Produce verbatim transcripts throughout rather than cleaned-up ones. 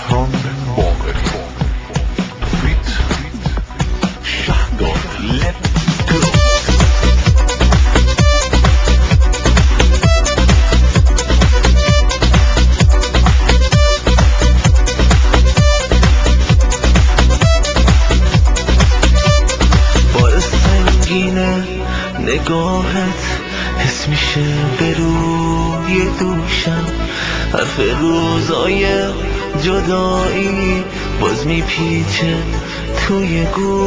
مهران باقری فیت شهدار لترو. بار سنگینه نگاهت حس میشه به روی دوشم، حرف روزای جدایی باز میپیچه توی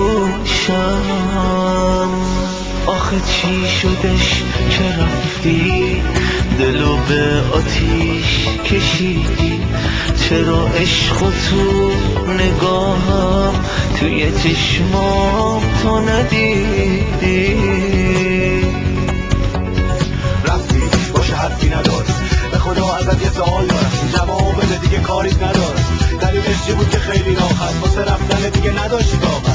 گوشم. آخه چی شدش که رفتی دلو به آتیش کشیدی؟ چرا عشق و تو نگاهم توی چشمام تو ندیدی؟ رفتی باشه حرفی ندار، به خدا ازت یه سوال دارم، جواب بده دیگه کاری ندارم. دلیلش چی بود که خیلی راحت واسه رفتن دیگه نداشتی طاقت؟